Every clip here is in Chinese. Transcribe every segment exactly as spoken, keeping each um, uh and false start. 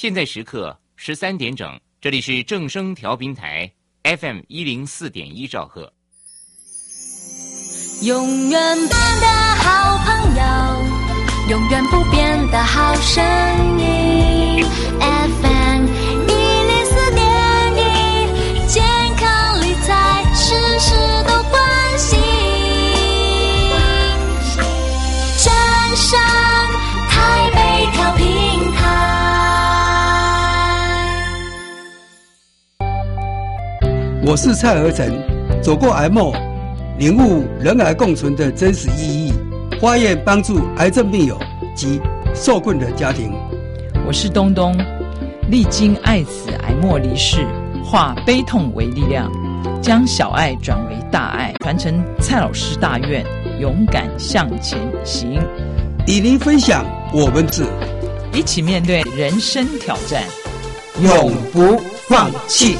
现在时刻十三点整，这里是正声调频台 F M 一零四点一兆赫。 永远变的好朋友，永远不变的好声音 F M 一零四点一，健康理财事事都关心。正声台北调频台， 我是蔡和成，走过癌末，领悟人癌共存的真实意义，发愿帮助癌症病友及受困的家庭。 我是东东，历经爱子癌末离世，化悲痛为力量，将小爱转为大爱，传承蔡老师大愿，勇敢向前行。 与您分享我们是一起面对人生挑战， 永不放弃。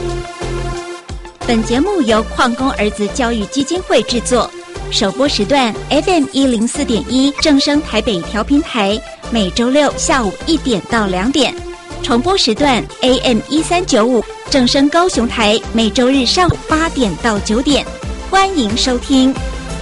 本节目由矿工儿子教育基金会制作，首播时段 F M 一零四点一正声台北调频台，每周六下午一点到两点；重播时段 A M 一三九五正声高雄台，每周日上午八点到九点。欢迎收听。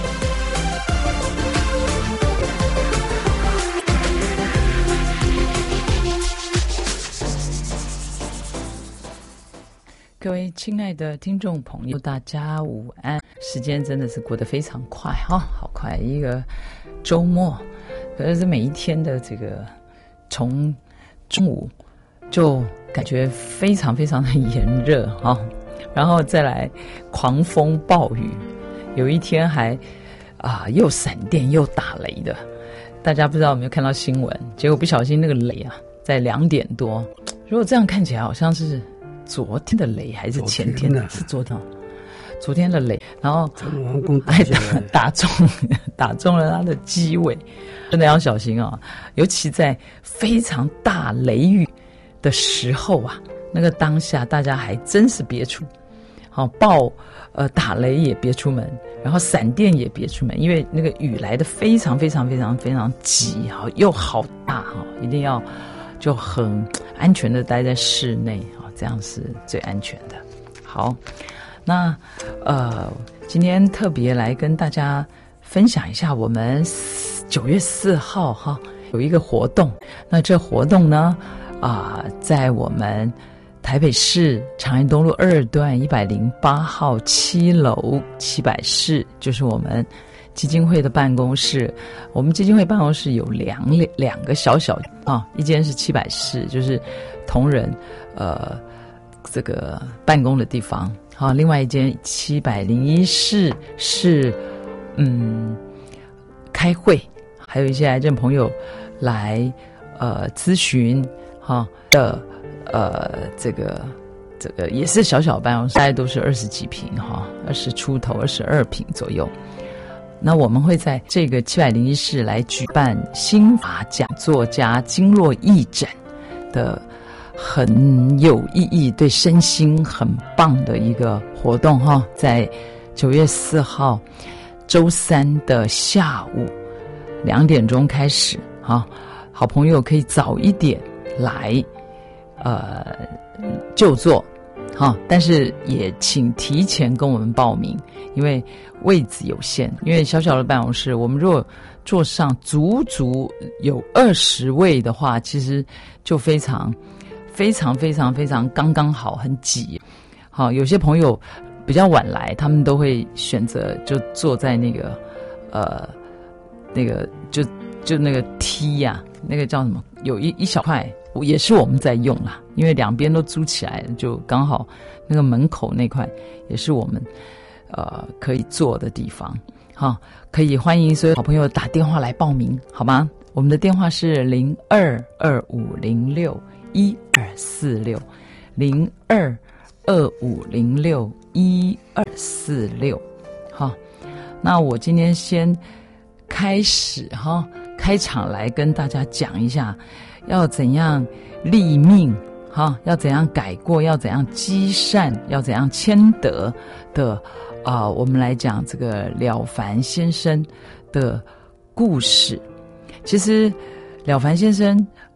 各位亲爱的听众朋友，大家午安！时间真的是过得非常快哈、哦，好快，一个周末，可是每一天的这个从中午就感觉非常非常的炎热哈、哦，然后再来狂风暴雨，有一天还啊又闪电又打雷的，大家不知道有没有看到新闻？结果不小心那个雷啊，在两点多，如果这样看起来好像是昨天的雷还是前天的？是昨天，昨天的雷，然后还打打中打中了他的机尾，真的要小心啊！尤其在非常大雷雨的时候啊，那个当下大家还真是别出，好、哦、暴呃打雷也别出门，然后闪电也别出门，因为那个雨来得非常非常非常非常急，好又好大哈、哦，一定要就很安全的待在室内。这样是最安全的。好，那呃，今天特别来跟大家分享一下，我们九月四号哈有一个活动。那这活动呢，啊、呃，在我们台北市长安东路二段一百零八号七楼七百室，就是我们基金会的办公室。我们基金会办公室有两两个小小啊，一间是七百室，就是同仁呃。这个办公的地方，好，另外一间七百零一室是嗯开会，还有一些癌症朋友来呃咨询哈的呃这个这个也是小小办公室，大概都是二十几平哈，二十出头，二十二平左右。那我们会在这个七百零一室来举办心法讲座加经络义诊的。很有意义，对身心很棒的一个活动哈，在九月四号周三的下午两点钟开始哈，好朋友可以早一点来呃就座哈，但是也请提前跟我们报名，因为位子有限，因为小小的办公室，我们如果坐上足足有二十位的话，其实就非常。非常非常非常刚刚好，很挤。好，有些朋友比较晚来，他们都会选择就坐在那个呃那个就就那个梯呀、啊，那个叫什么？有一一小块也是我们在用啦，因为两边都租起来了，就刚好那个门口那块也是我们呃可以坐的地方。好，可以欢迎所有好朋友打电话来报名，好吗？我们的电话是零二二五零六。一二四六零二二五零六一二四六，好，那我今天先开始哈，开场来跟大家讲一下，要怎样立命哈，要怎样改过，要怎样积善，要怎样谦德的啊、呃，我们来讲这个了凡先生的故事。其实了凡先生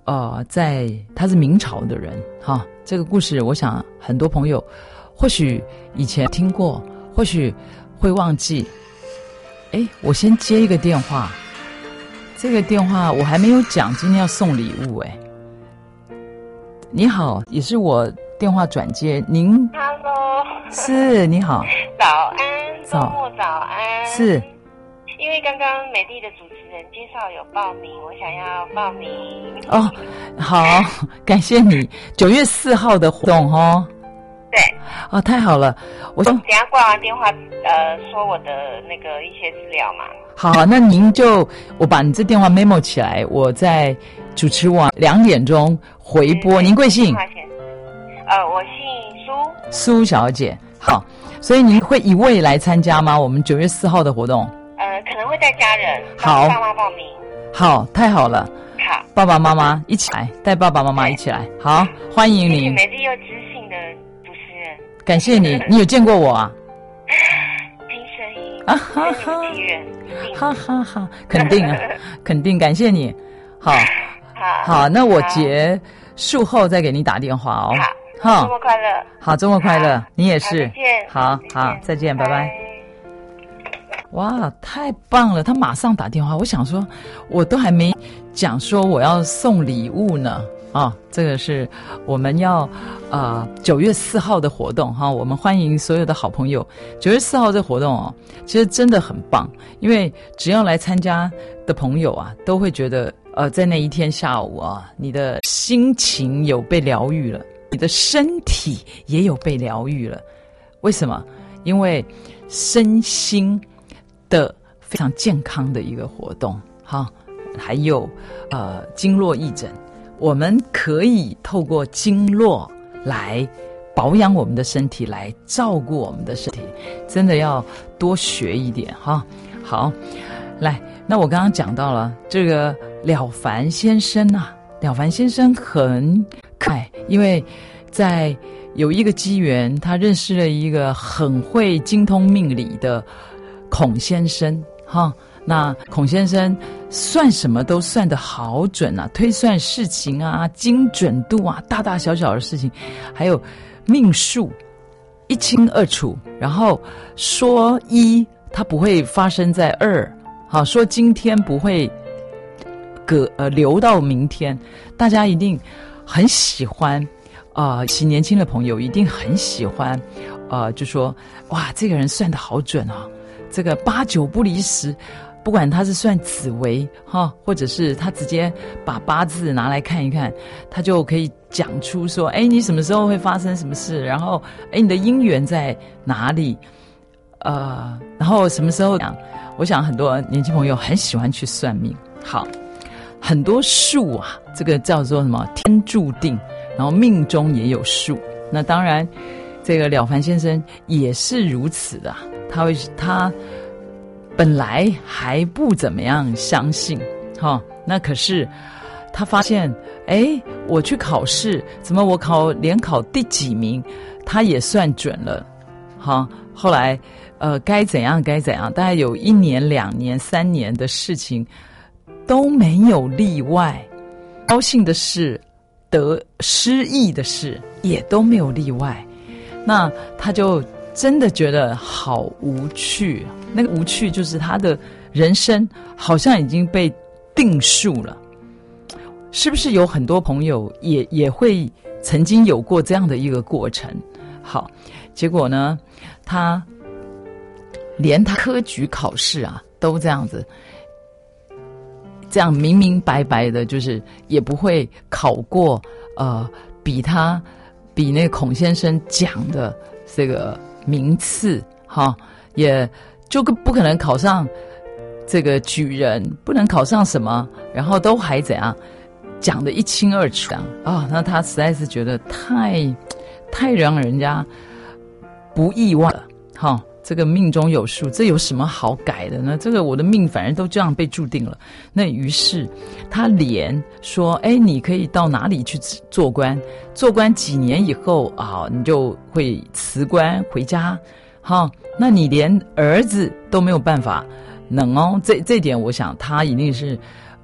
呃，在他是明朝的人哈。这个故事，我想很多朋友或许以前听过，或许会忘记。哎，我先接一个电话，这个电话我还没有讲，今天要送礼物哎。你好，也是我电话转接，您 Hello， 是你好， 早安，周末早安， 是。 因为刚刚美丽的主持人介绍有报名，我想要报名。 哦，好，感谢你。九月四号的活动哦。 对。 哦，太好了，我想等一下挂完电话，呃，说我的那个一些资料嘛。 好，那您就我把你这电话 memo 起来，我在主持完两点钟回拨。您贵姓？ 呃，我姓苏。 苏小姐，好。所以您会一位来参加吗？我们九月四号的活动？ 呃，可能会带家人， 好， 爸妈报名。 好，太好了。 好， 爸爸妈妈一起来，带爸爸妈妈一起来。好，欢迎您。 美丽又知性的主持人， 感谢你。你有见过我啊？ 听声音啊哈哈，哈哈哈，肯定啊，肯定。感谢你。好， 好， 好，那我结束后再给你打电话哦。 好，周末快乐。 好，周末快乐，你也是。 再见。 好好，再见，拜拜。哇，太棒了！他马上打电话，我想说，我都还没讲说我要送礼物呢。啊，这个是我们要呃九月四号的活动哈，我们欢迎所有的好朋友。九月四号这活动哦，其实真的很棒，因为只要来参加的朋友啊，都会觉得呃在那一天下午啊，你的心情有被疗愈了，你的身体也有被疗愈了。为什么？因为身心的非常健康的一个活动哈，还有呃经络义诊，我们可以透过经络来保养我们的身体，来照顾我们的身体，真的要多学一点哈。好，来，那我刚刚讲到了这个了凡先生啊，了凡先生很可爱，因为在有一个机缘，他认识了一个很会精通命理的孔先生哈。那孔先生算什么都算得好准啊，推算事情啊，精准度啊，大大小小的事情，还有命数一清二楚。然后说一，它不会发生在二，好，说今天不会隔呃留到明天。大家一定很喜欢啊、呃，年轻的朋友一定很喜欢，呃，就说哇，这个人算得好准啊，这个八九不离十。不管他是算紫微哈，或者是他直接把八字拿来看一看，他就可以讲出说，哎，你什么时候会发生什么事，然后哎，你的姻缘在哪里，呃，然后什么时候讲。我想很多年轻朋友很喜欢去算命。好，很多数啊，这个叫做什么天注定，然后命中也有数。那当然，这个了凡先生也是如此的，他会他。本来还不怎么样相信哈，那可是他发现，哎，我去考试，怎么我考连考第几名，他也算准了，哈。后来，呃，该怎样该怎样，大概有一年、两年、三年的事情都没有例外，高兴的事、得失意的事也都没有例外，那他就真的觉得好无趣。那个无趣就是他的人生好像已经被定数了。是不是有很多朋友也也会曾经有过这样的一个过程？好，结果呢，他连他科举考试啊都这样子，这样明明白白的，就是也不会考过呃比他比那个孔先生讲的这个名次哈，也就不可能考上这个举人，不能考上什么，然后都还怎样讲得一清二楚啊、哦！那他实在是觉得太太让人家不意外了哈、哦。这个命中有数，这有什么好改的呢？这个我的命反正都这样被注定了。那于是他连说，哎，你可以到哪里去做官？做官几年以后啊，你就会辞官回家。好，那你连儿子都没有办法能哦，这这点我想他一定是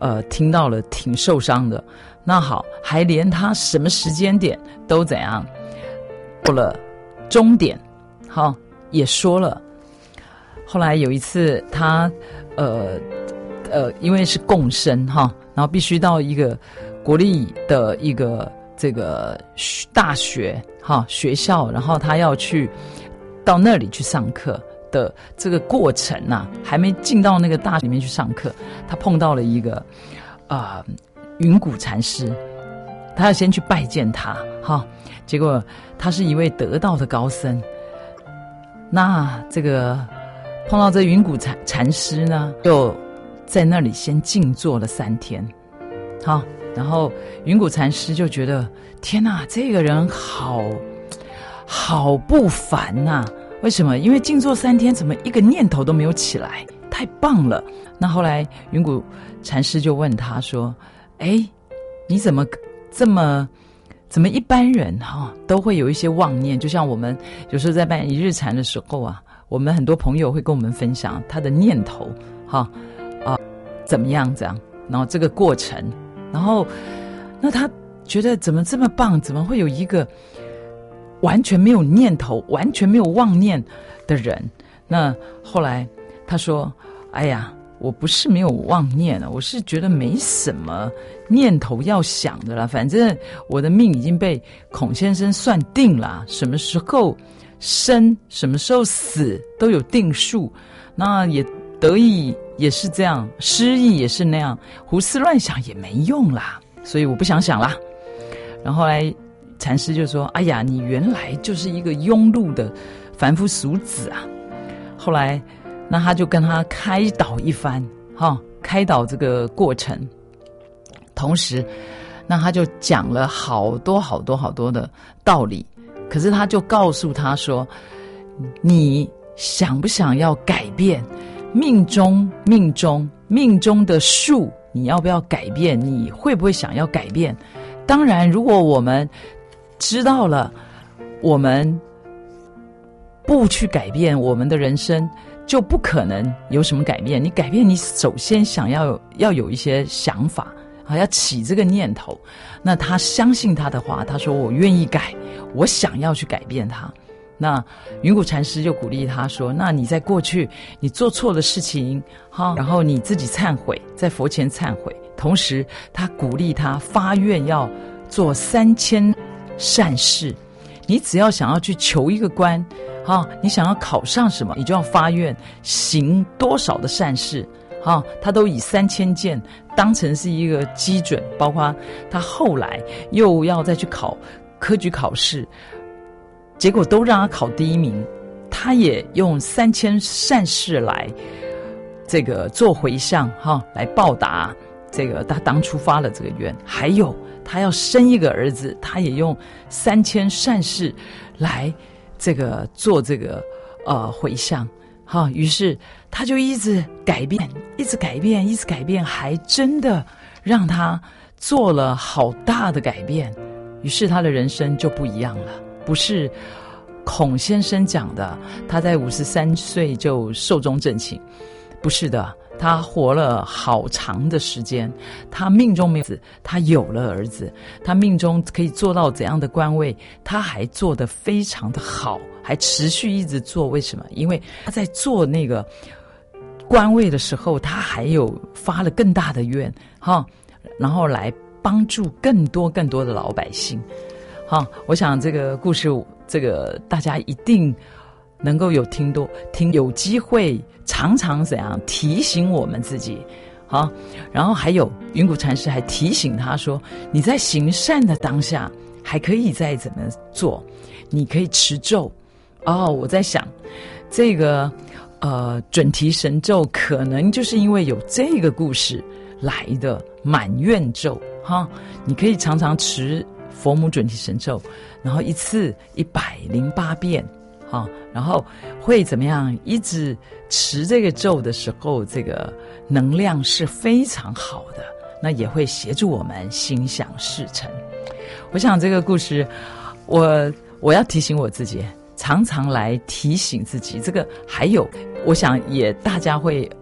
呃听到了挺受伤的。那好，还连他什么时间点都怎样过了终点，好也说了。后来有一次他呃呃因为是共生哈，然后必须到一个国立的一个这个大学哈学校，然后他要去到那里去上课的这个过程啊，还没进到那个大学里面去上课，他碰到了一个啊、呃、云谷禅师，他要先去拜见他哈，结果他是一位得道的高僧，那这个碰到这云谷禅禅师呢，就在那里先静坐了三天，好，然后云谷禅师就觉得天哪，这个人好好不凡呐、啊！为什么？因为静坐三天，怎么一个念头都没有起来？太棒了！那后来云谷禅师就问他说：“哎，你怎么这么怎么一般人哈、哦、都会有一些妄念？就像我们有时候在办一日禅的时候啊，我们很多朋友会跟我们分享他的念头哈啊、呃、怎么样这样，然后这个过程，然后那他觉得怎么这么棒？怎么会有一个完全没有念头、完全没有妄念的人？那后来他说：“哎呀，我不是没有妄念，我是觉得没什么念头要想的啦。反正我的命已经被孔先生算定了，什么时候生、什么时候死都有定数。那也得意也是这样，失意也是那样，胡思乱想也没用啦，所以我不想想啦。”然后后来禅师就说：“哎呀，你原来就是一个庸碌的凡夫俗子啊！”后来，那他就跟他开导一番，哈、哦，开导这个过程。同时，那他就讲了好多好多好多的道理。可是他就告诉他说：“你想不想要改变命中、命中、命中的数？你要不要改变？你会不会想要改变？当然，如果我们知道了，我们不去改变我们的人生，就不可能有什么改变。你改变，你首先想要要有一些想法啊，要起这个念头。那他相信他的话，他说我愿意改，我想要去改变他。那云谷禅师就鼓励他说：那你在过去你做错的事情，哈，然后你自己忏悔，在佛前忏悔。同时，他鼓励他发愿要做三千善事。你只要想要去求一个官，哈，你想要考上什么，你就要发愿行多少的善事，哈，他都以三千件当成是一个基准。包括他后来又要再去考科举考试，结果都让他考第一名，他也用三千善事来这个做回向，哈，来报答这个他当初发了这个愿。还有他要生一个儿子，他也用三千善事来这个做这个呃回向，哈，于是他就一直改变，一直改变，一直改变，还真的让他做了好大的改变。于是他的人生就不一样了，不是孔先生讲的他在五十三岁就寿终正寝，不是的。他活了好长的时间，他命中没有儿子，他有了儿子，他命中可以做到怎样的官位，他还做得非常的好，还持续一直做。为什么？因为他在做那个官位的时候，他还有发了更大的愿，哈，然后来帮助更多更多的老百姓。好，我想这个故事，这个大家一定能够有听多听，有机会常常怎样提醒我们自己，好，然后还有云谷禅师还提醒他说，你在行善的当下还可以再怎么做，你可以持咒。哦，我在想这个呃准提神咒可能就是因为有这个故事来的满愿咒，哈，你可以常常持佛母准提神咒，然后一次一百零八遍，好，然后会怎么样？一直持这个咒的时候，这个能量是非常好的，那也会协助我们心想事成。我想这个故事，我我要提醒我自己，常常来提醒自己。这个还有，我想也大家会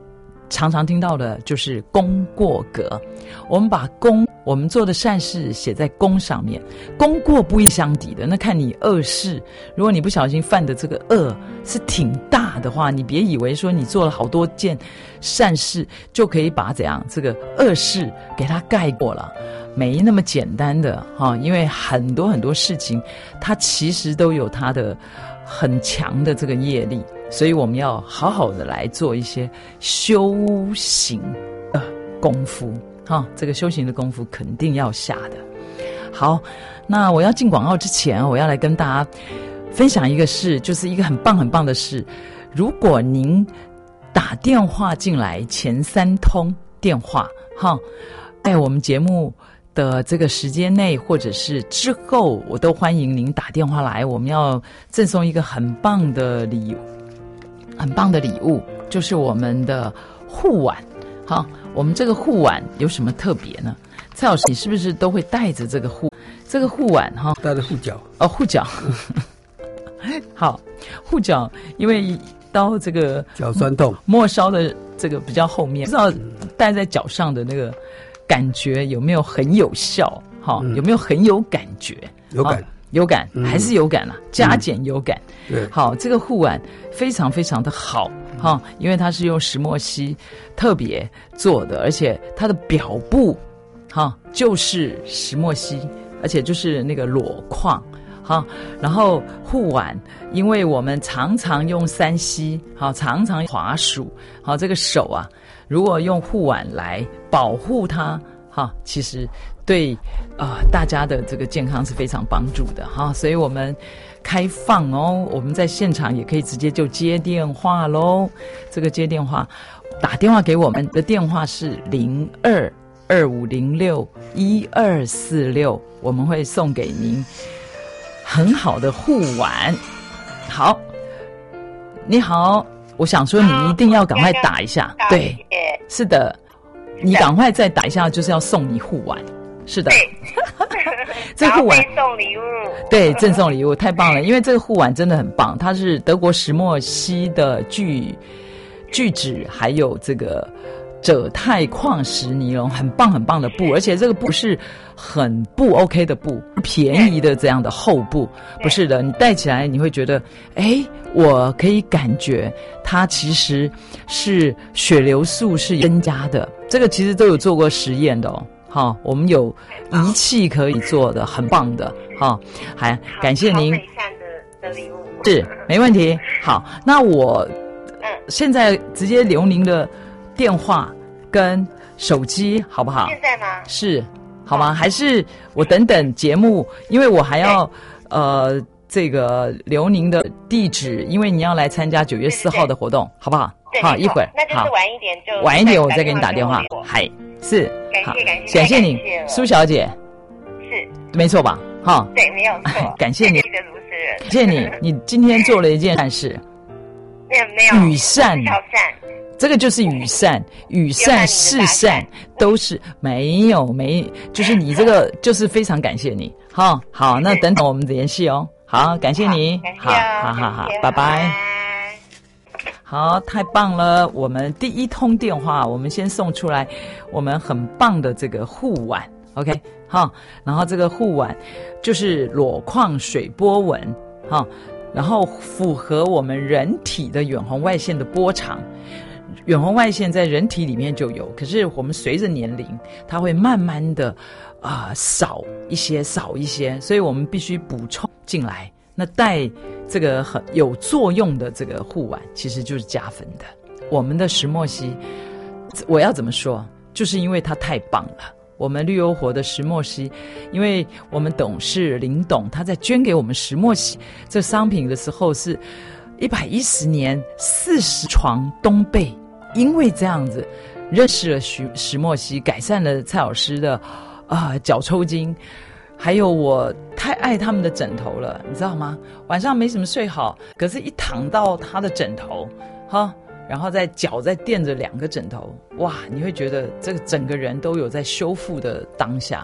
常常听到的就是功过格，我们把功我们做的善事写在功上面，功过不一相抵的。那看你恶事，如果你不小心犯的这个恶是挺大的话，你别以为说你做了好多件善事就可以把怎样这个恶事给它盖过了，没那么简单的哈。因为很多很多事情，它其实都有它的很强的这个业力，所以我们要好好的来做一些修行的功夫哈，这个修行的功夫肯定要下的。好，那我要进广告之前，我要来跟大家分享一个事，就是一个很棒很棒的事。如果您打电话进来前三通电话哈，在我们节目的这个时间内或者是之后，我都欢迎您打电话来，我们要赠送一个很棒的礼很棒的礼物，就是我们的护腕。好，我们这个护腕有什么特别呢？蔡老师，你是不是都会带着这个护这个护腕哈？ 带着护脚哦，护脚。好，护脚，因为到这个脚酸痛， 末梢的这个比较后面，不知道戴在脚上的那个感觉有没有很有效？哈、嗯，有没有很有感觉？ 有感。 有感、嗯、还是有感啊，加减有感、 嗯、对， 好，这个护腕非常非常的好哈，因为它是用石墨烯特别做的，而且它的表布哈就是石墨烯，而且就是那个裸矿哈，然后护腕，因为我们常常用三 C 好，常常滑鼠好，这个手啊，如果用护腕来保护它哈，其实对啊、呃，大家的这个健康是非常帮助的哈，所以我们开放哦，我们在现场也可以直接就接电话咯。这个接电话，打电话给我们的电话是零二二五零六一二四六，我们会送给您很好的护腕。好，你好，我想说你一定要赶快打一下，对，是的，你赶快再打一下，就是要送你护腕。是的，这护腕送礼物， 对，赠送礼物太棒了，因为这个护腕真的很棒，它是德国石墨烯的聚聚酯，还有这个锗钛矿石尼龙，很棒很棒的布，而且这个布是很不 OK 的布，便宜的这样的厚布，不是的，你戴起来你会觉得，哎，我可以感觉它其实是血流速是增加的，这个其实都有做过实验的哦。好，我们有仪器可以做的，很棒的。好，还感谢您。 美善的的礼物是没问题。好，那我嗯现在直接留您的电话跟手机，好不好？ 现在吗？ 是，好吗？还是我等等节目，因为我还要呃这个留您的地址，因为你要来参加九月四号的活动，好不好？好，一会儿那就是晚一点就晚一点我再给你打电话。嗨。是， 感谢感谢， 感谢你，苏小姐， 是， 没错吧？哈， 对，没有错， 感谢你， 的主持人， 感谢你，你今天做了一件善事， 没有没有， 与善， 善， 这个就是与善，与善是善，都是没有没，就是你这个就是非常感谢你，好，好，那等等我们联系哦，好，感谢你， 好， 好好好，拜拜。好，太棒了！我们第一通电话，我们先送出来，我们很棒的这个护腕 ，OK， 好，然后这个护腕就是裸矿水波纹，好，然后符合我们人体的远红外线的波长。远红外线在人体里面就有，可是我们随着年龄，它会慢慢的啊、呃、少一些，少一些，所以我们必须补充进来。那带这个很有作用的这个护腕，其实就是加分的。我们的石墨烯，我要怎么说？就是因为它太棒了。我们绿欧活的石墨烯，因为我们董事林董他在捐给我们石墨烯这商品的时候，是一百一十年四十床冬被，因为这样子认识了石石墨烯，改善了蔡老师的啊、呃、脚抽筋。还有我太爱他们的枕头了，你知道吗？晚上没什么睡好，可是一躺到他的枕头，哈，然后再脚再垫着两个枕头，哇，你会觉得这个整个人都有在修复的当下，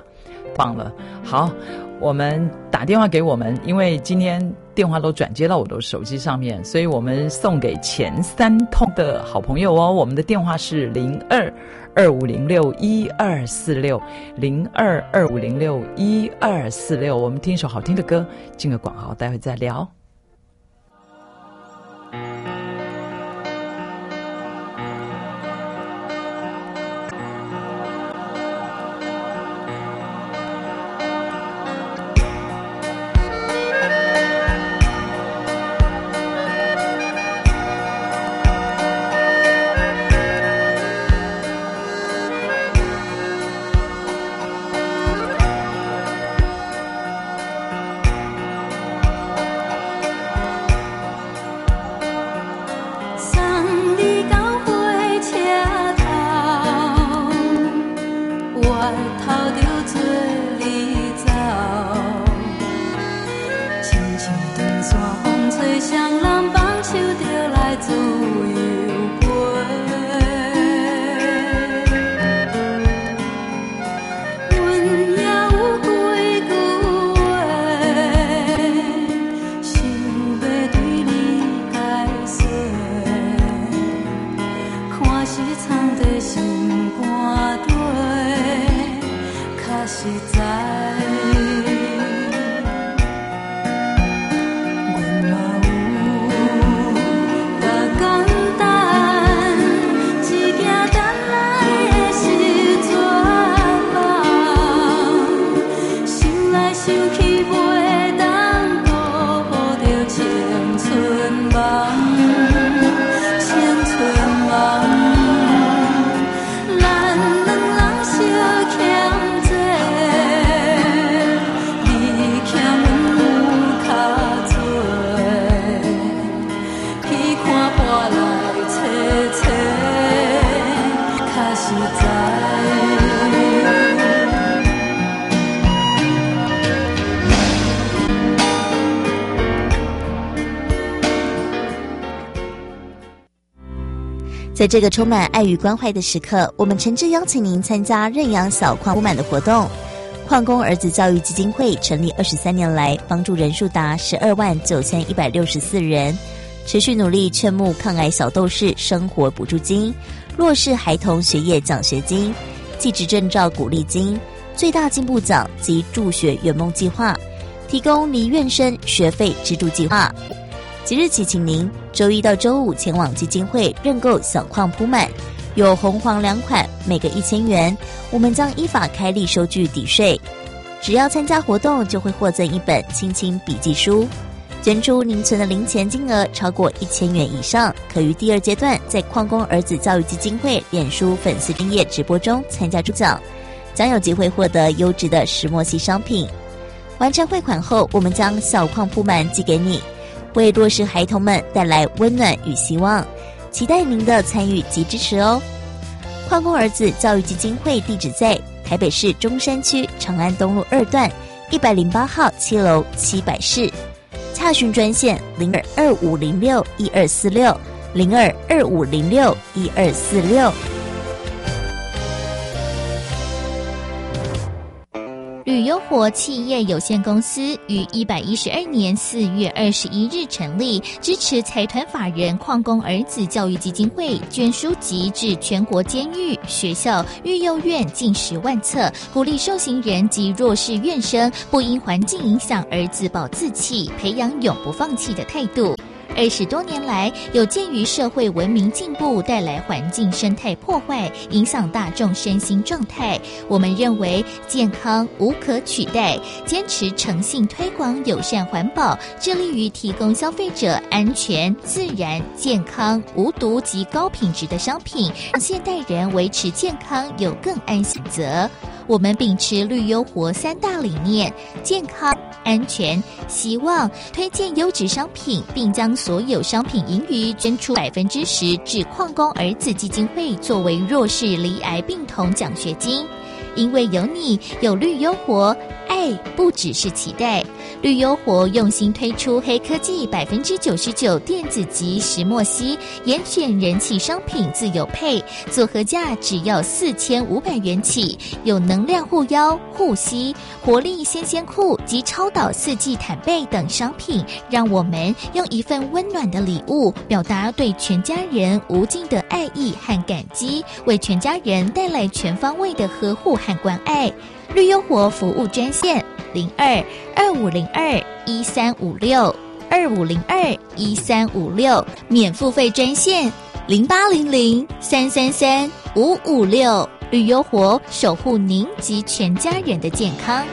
棒了。好，我们打电话给我们，因为今天电话都转接到我的手机上面，所以我们送给前三通的好朋友哦。我们的电话是零二二五零六一二四六零二二五零六一二四六。我们听一首好听的歌，进个广告，待会再聊。 在这个充满爱与关怀的时刻，我们诚挚邀请您参加认养小矿铺满的活动。矿工儿子教育基金会成立二十三年来，帮助人数达十二万九千一百六十四人，持续努力劝募抗癌小斗士生活补助金、弱势孩童学业奖学金、技职证照鼓励金、最大进步奖及助学圆梦计划，提供离院生学费资助计划。即日起，请您周一到周五前往基金会认购小矿铺满，有红黄两款，每个一千元，我们将依法开立收据抵税。只要参加活动，就会获赠一本亲亲笔记书。捐出您存的零钱金额超过一千元以上，可于第二阶段在矿工儿子教育基金会脸书粉丝专页直播中参加抽奖，将有机会获得优质的石墨烯商品。完成汇款后，我们将小矿铺满寄给你，为弱势孩童们带来温暖与希望，期待您的参与及支持哦。矿工儿子教育基金会地址在台北市中山区长安东路二段一百零八号七楼七百室，洽询专线零二二五零六一二四六零二二五零六一二四六。 旅优活企业有限公司于一百一十二年四月二十一日成立，支持财团法人矿工儿子教育基金会捐书籍至全国监狱、学校、育幼院近十万册，鼓励受刑人及弱势院生不因环境影响而自暴自弃，培养永不放弃的态度。二十多年来，有鉴于社会文明进步带来环境生态破坏，影响大众身心状态，我们认为健康无可取代，坚持诚信推广友善环保，致力于提供消费者安全、自然、健康、无毒及高品质的商品，让现代人维持健康有更安心择。我们秉持绿优活三大理念：健康、安全、希望，推荐优质商品，并将所有商品盈余捐出百分之十至矿工儿子基金会，作为弱势罹癌病童奖学金。因为有你，有绿优活，爱配不只是期待。绿优活用心推出黑科技百分之九十九电子级石墨烯严选人气商品自有配，组合价只要四千五百元起，有能量护腰、护膝、活力鲜鲜裤及超导四季毯被等商品，让我们用一份温暖的礼物，表达对全家人无尽的爱意和感激，为全家人带来全方位的呵护和关爱。绿优活服务专线零二二五零二一三五六二五零二一三五六，免付费专线零八零零三三三五五六。绿优活守护您及全家人的健康。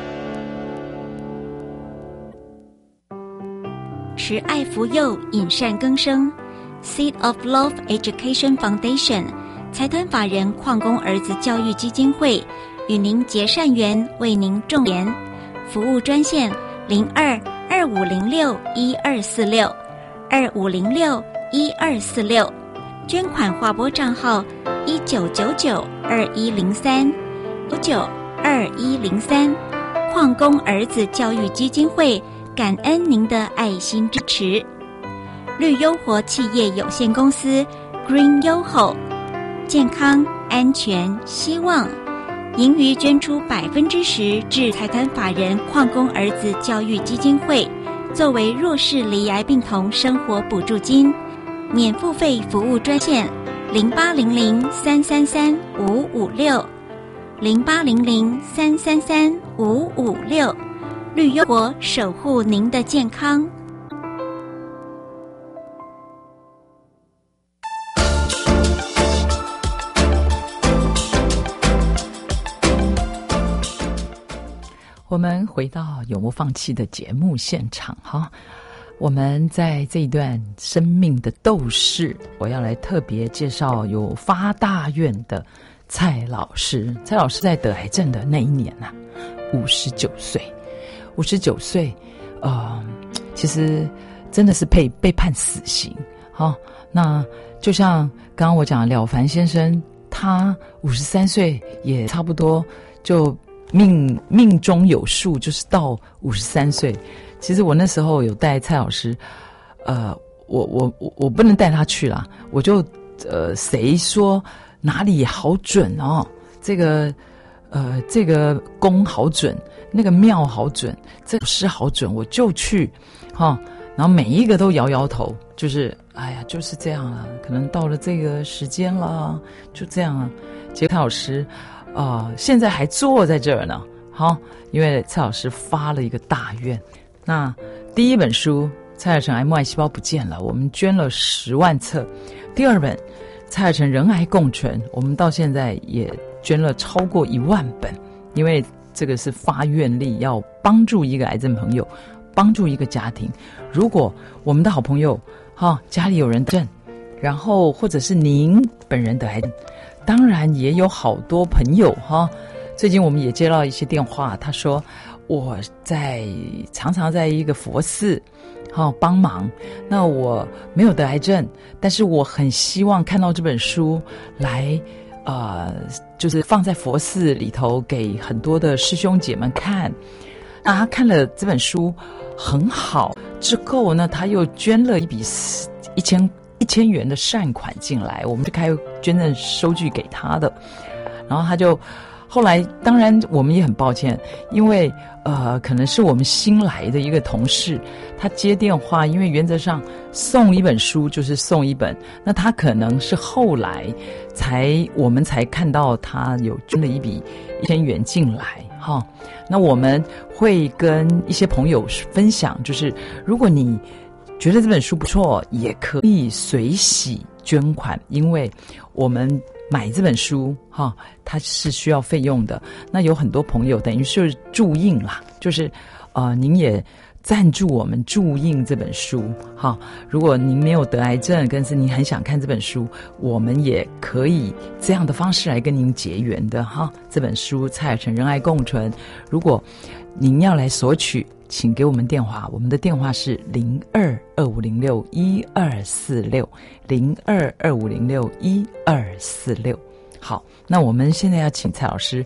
慈爱福佑，引善更生。Seed of Love Education Foundation 财团法人矿工儿子教育基金会与您结善缘，为您种言。服务专线零二二五零六一二四六二五零六一二四六，捐款划拨账号一九九九二一零三九九二一零三。矿工儿子教育基金会感恩您的爱心支持。绿优活企业有限公司 Green Yoho 健康、安全、希望，盈余捐出百分之十至财团法人矿工儿子教育基金会，作为弱势罹癌病童生活补助金。免付费服务专线零八零零三三三五五六零八零零三三三五五六。绿优活守护您的健康。 我们回到永不放弃的节目现场哈，我们在这一段生命的斗士，我要来特别介绍有发大愿的蔡老师。蔡老师在得癌症的那一年啊，五十九岁，五十九岁，呃，其实真的是被被判死刑哈、哦。那就像刚刚我讲了凡先生，他五十三岁也差不多就。命命中有数，就是到五十三岁。其实我那时候有带蔡老师，呃，我我我我不能带他去啦，我就呃，谁说哪里好准哦？这个呃，这个宫好准，那个庙好准，这个师好准，我就去哈、哦。然后每一个都摇摇头，就是哎呀，就是这样了，可能到了这个时间了，就这样啊。结果蔡老师。啊、呃，现在还坐在这儿呢，好，因为蔡老师发了一个大愿。那第一本书蔡尔成癌末癌细胞不见了，我们捐了十万册。第二本蔡尔成人癌共存，我们到现在也捐了超过一万本，因为这个是发愿力，要帮助一个癌症朋友，帮助一个家庭。如果我们的好朋友哈家里有人得症，然后或者是您本人得癌症。当然也有好多朋友哈，最近我们也接到一些电话，他说我在常常在一个佛寺哈帮忙，那我没有得癌症，但是我很希望看到这本书来呃，就是放在佛寺里头给很多的师兄姐们看。那他看了这本书很好之后呢，他又捐了一笔一千一千元的善款进来，我们就开捐赠收据给他的。然后他就后来，当然我们也很抱歉，因为呃，可能是我们新来的一个同事，他接电话，因为原则上送一本书就是送一本，那他可能是后来才我们才看到他有捐了一笔一千元进来哈。那我们会跟一些朋友分享，就是如果你觉得这本书不错，也可以随喜捐款，因为我们买这本书哈，它是需要费用的。那有很多朋友等于是注印啦，就是呃，您也赞助我们注印这本书哈。如果您没有得癌症，但是您很想看这本书，我们也可以这样的方式来跟您结缘的哈。这本书蔡尔成人癌共存，如果您要来索取，请给我们电话，我们的电话是零二二五零六一二四六零二二五零六一二四六。好，那我们现在要请蔡老师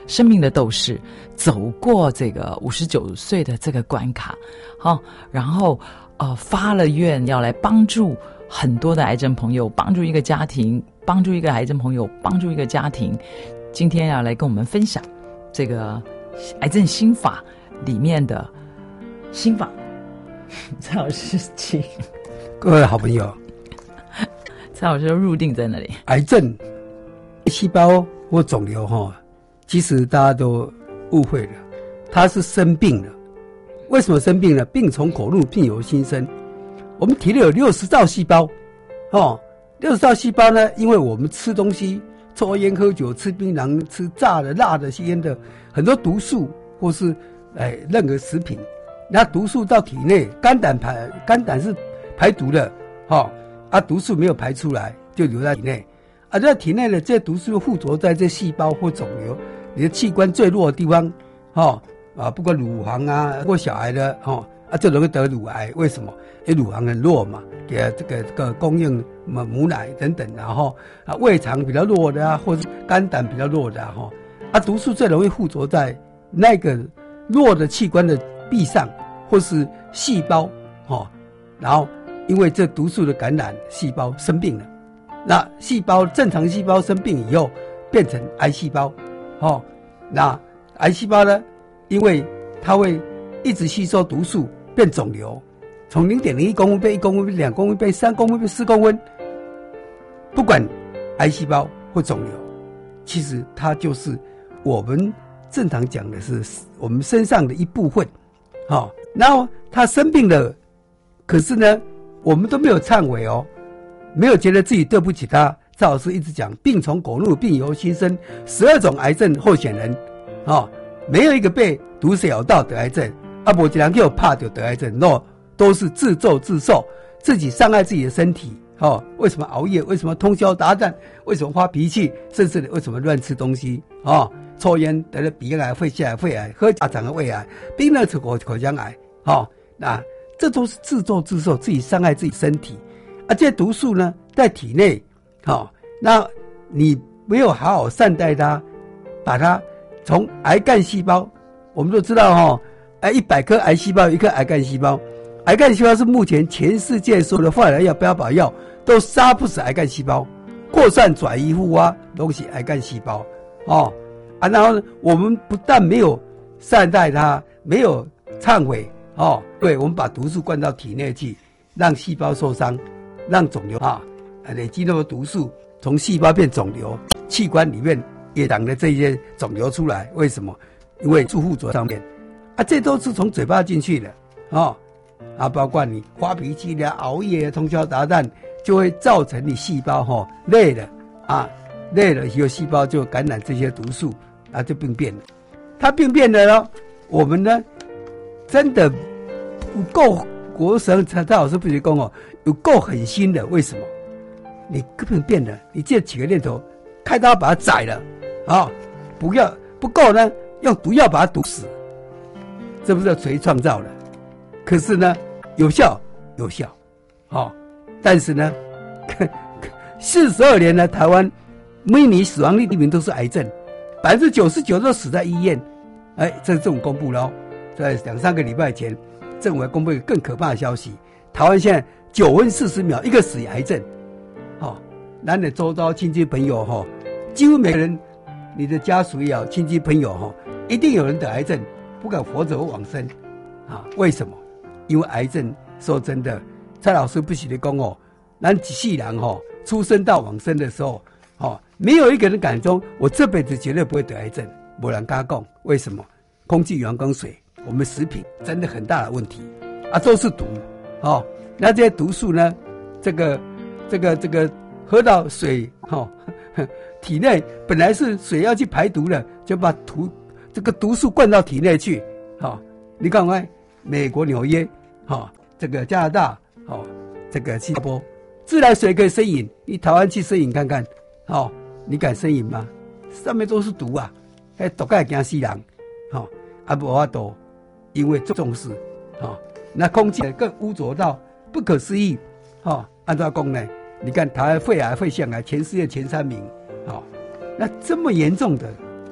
生命的斗士，走过这个五十九岁的这个关卡，好、哦，然后呃发了愿要来帮助很多的癌症朋友，帮助一个家庭，帮助一个癌症朋友，帮助一个家庭。今天要来跟我们分享这个癌症心法里面的心法，蔡老师请。 各位好朋友， 蔡老师入定在那里。 癌症细胞或肿瘤哈，其实大家都误会了，它是生病了。为什么生病了？病从口入，病由心生。我们体内有六十兆细胞，哦，六十兆细胞呢，因为我们吃东西、抽烟、喝酒、吃槟榔、吃炸的、辣的、吸烟的，很多毒素或是哎任何食品，那毒素到体内，肝胆排肝胆是排毒的，哦，啊，毒素没有排出来，就留在体内，啊，在体内的这些毒素附着在这细胞或肿瘤，你的器官最弱的地方，哦，啊，不管乳房啊或小孩的，哦，啊，就容易得乳癌，为什么？因为乳房很弱嘛，给这个这个供应母母奶等等，然后啊胃肠比较弱的啊，或者肝胆比较弱的哈，啊毒素最容易附着在那个弱的器官的壁上或是细胞，哦，然后因为这毒素的感染，细胞生病了，那细胞正常细胞生病以后变成癌细胞，哦，那癌细胞呢，因为它会一直吸收毒素变肿瘤。从零点零一公分变一公分，变两公分，变三公分，变四公分，不管癌细胞或肿瘤，其实它就是我们正常讲的是我们身上的一部分，好、哦，然后他生病了，可是呢，我们都没有忏悔哦，没有觉得自己对不起他。赵老师一直讲，病从口入，病由心生，十二种癌症候选人，哦，没有一个被毒蛇咬到得癌症，啊，没一人就怕就得癌症 ，no。都是自咒自受，自己伤害自己的身体。哦，为什么熬夜？为什么通宵达旦？为什么发脾气？甚至为什么乱吃东西？哦，抽烟得了鼻癌、肺腺癌、肺癌，喝家常的胃癌，冰冷吃口口腔癌。哦，那这都是自咒自受，自己伤害自己身体。啊，这些毒素呢，在体内，哦，那你没有好好善待它，把它从癌干细胞，我们都知道哈，哎，一百颗癌细胞，一颗癌干细胞。癌干细胞是目前全世界所有的化疗药、标靶药都杀不死癌干细胞，扩散转移物啊，都是癌干细胞哦啊。然后呢，我们不但没有善待它，没有忏悔哦，对，我们把毒素灌到体内去，让细胞受伤，让肿瘤啊累积那么毒素，从细胞变肿瘤，器官里面也长了这些肿瘤出来。为什么？因为住附着上面啊，这都是从嘴巴进去的哦。啊，包括你发脾气的、熬夜、通宵达旦，就会造成你细胞哈、哦、累了啊，累了以后细胞就感染这些毒素，啊就病变了。它病变了咯，我们呢真的不够国神，蔡老师不是讲哦，有够狠心的。为什么？你根本变了，你这几个念头，开刀把它宰了啊、哦，不要不够呢，用毒药把它毒死，这不是谁创造的？可是呢，有效有效，哦，但是呢，四十二年来，台湾每年死亡率第一名都是癌症，百分之九十九都死在医院。哎，这是政府公布了哦，在两三个礼拜前，政府还公布一个更可怕的消息：台湾现在九分四十秒一个死于癌症。哦，咱的周遭亲戚朋友哈、哦，几乎每个人，你的家属也好，亲戚朋友哈、哦，一定有人得癌症，不管活着或往生。啊，为什么？因为癌症，说真的，蔡老师不许你讲哦，咱一世人哦，出生到往生的时候，哦，没有一个人敢说，我这辈子绝对不会得癌症，没人敢讲。为什么？空气、阳光、水，我们食品真的很大的问题啊，都是毒哦。那这些毒素呢，这个、这个、这个喝到水，哦，体内本来是水要去排毒的，就把毒这个毒素灌到体内去，哦，你看看美国纽约。好、哦，这个加拿大，哦，这个新加坡，自来水可以生饮，你台湾去生饮看看，哦，你敢生饮吗？上面都是毒啊，还毒盖惊死人，哦，啊无法度，因为重视，哦，那空气更污浊到不可思议，哦，按照讲呢，你看台湾肺癌、肺腺癌全世界前三名，哦，那这么严重的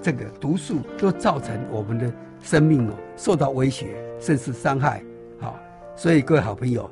这个毒素都造成我们的生命哦受到威胁，甚至伤害。好，所以各位好朋友，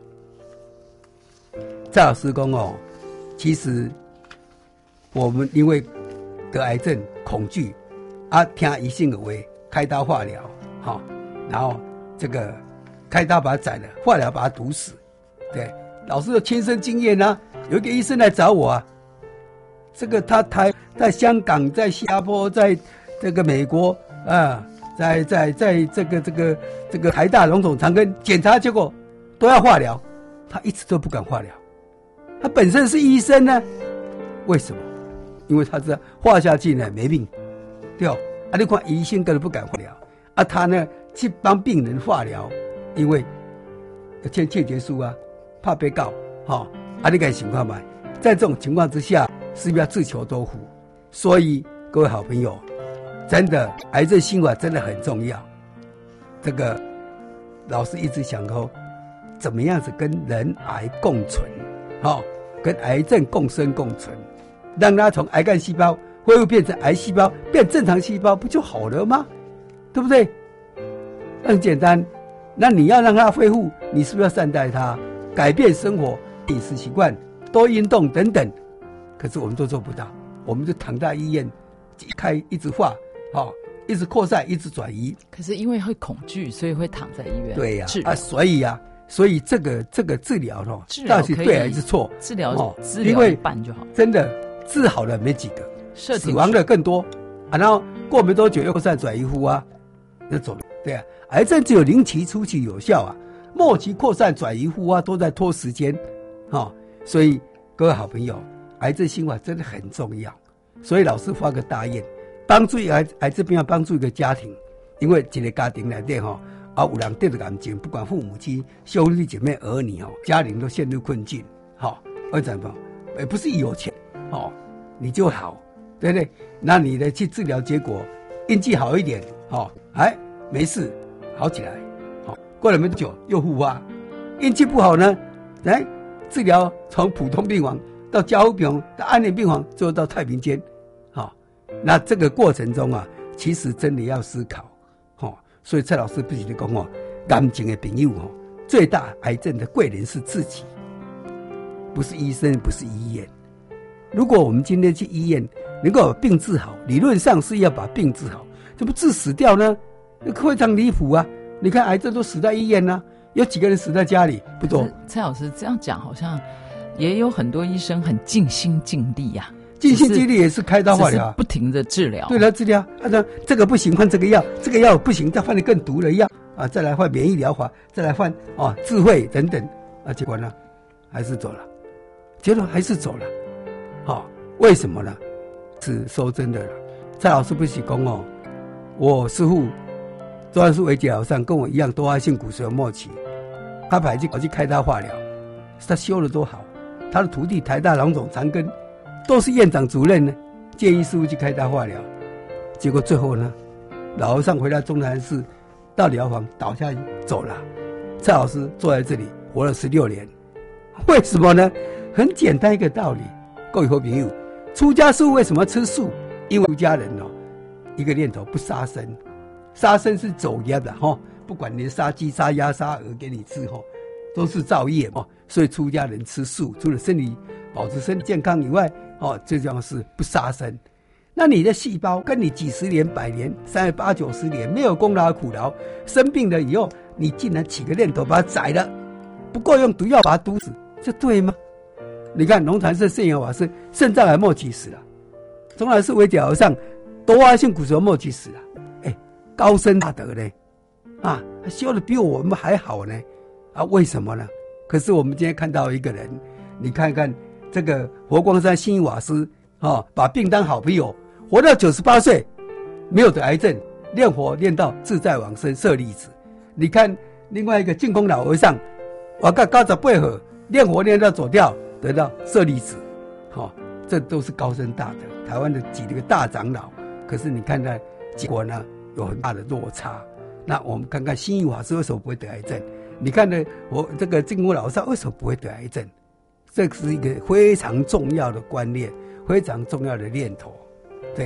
蔡老师说哦，其实我们因为得癌症恐惧啊，听医生的话，开刀化疗，好，然后这个开刀把它宰了，化疗把它毒死。对，老师的亲身经验啊，有一个医生来找我啊，这个他台在香港，在新加坡，在这个美国啊，在在在这个这个这个台大荣总长庚检查结果都要化疗，他一直都不敢化疗。他本身是医生呢，为什么？因为他知道化下去呢没命，对哦。啊，你看医生根本不敢化疗，啊，他呢去帮病人化疗，因为要签切结书啊，怕被告，哈、哦。啊，你敢想看嘛？在这种情况之下，是不是要自求多福？所以各位好朋友，真的癌症心法真的很重要。这个老师一直想说，怎么样子跟人癌共存，好、哦，跟癌症共生共存，让它从癌干细胞恢复变成癌细胞，变正常细胞，不就好了吗？对不对？很简单。那你要让它恢复，你是不是要善待它，改变生活、饮食习惯、多运动等等？可是我们都做不到，我们就躺在医院，一开一直化，哦，一直扩散，一直转移。 可是因为会恐惧，所以会躺在医院。 对呀、 啊， 啊，所以呀、啊，所以这个这个治疗哦，到底对还是错？ 治疗哦， 治疗一半就好。 真的治好了没几个， 死亡的更多啊。然后过没多久又扩散转移忽啊，就走了。对啊，癌症只有零期初期有效啊，末期扩散转移忽啊都在拖时间，哦，所以各位好朋友，癌症心法真的很重要。所以老师发个大愿，帮助癌癌症病要帮助一个家庭，因为一个家庭来电哈，啊有人得了癌症，不管父母亲、兄弟姐妹、儿女哦，家庭都陷入困境，好、哦，为什么？也不是有钱哦，你就好，对不对？那你的去治疗结果运气好一点，哦，哎。没事，好起来，好、哦，过了没多久又复发，运气不好呢，来治疗从普通病房到加护病房到安宁病房，最后到太平间，好、哦，那这个过程中啊，其实真的要思考，哦，所以蔡老师必须得讲哦，感情的朋友哦，最大癌症的贵人是自己，不是医生，不是医院。如果我们今天去医院能够把病治好，理论上是要把病治好，怎么治死掉呢？非常离谱啊！你看癌症都死在医院啊，有几个人死在家里？不多。 蔡老师这样讲，好像也有很多医生很尽心尽力呀、啊， 尽心尽力也是开刀化疗， 不停的治疗。 对了，治疗啊，那这个不行换这个药，这个药不行再换更毒的药啊，再来换免疫疗法，再来换哦智慧等等啊，结果呢还是走了，结果还是走了，好、哦，为什么呢？是说真的了，蔡老师不是讲哦，我师父。周安书维杰老上跟我一样多发性骨髓末期，他跑去跑去开刀化疗，他修的多好，他的徒弟台大荣总长庚都是院长主任呢，建议师父去开刀化疗，结果最后呢，老和尚回到中南寺，到疗房倒下去走了，蔡老师坐在这里活了十六年，为什么呢？很简单一个道理，各位好朋友，出家师父为什么吃素？因为出家人哦，一个念头不杀生。杀生是走业的哈，不管你杀鸡、杀鸭、杀鹅给你吃哈，都是造业哦。所以出家人吃素，除了身体保持身体健康以外，哦，最重要是不杀生。那你的细胞跟你几十年、百年、三十八九十年没有功劳苦劳，生病了以后，你竟然起个念头把它宰了，不够用毒药把它毒死，这对吗？你看龙潭寺圣严法师肾脏癌末期死了，中南寺维杰和尚多发性骨髓末期死了。高深大德呢，啊，他修的比我们还好呢，啊，为什么呢？可是我们今天看到一个人，你看看这个佛光山星云法师啊，把病当好朋友，活到九十八岁，没有得癌症，练佛练到自在往生舍利子。你看另外一个净空老和尚，我看高十八岁练佛练到走掉，得到舍利子，好、哦，这都是高深大德，台湾的几个大长老。可是你看看结果呢？有很大的落差，那我们看看星云法师为什么不会得癌症？你看呢，我这个净空老和尚为什么不会得癌症？这是一个非常重要的观念，非常重要的念头。对，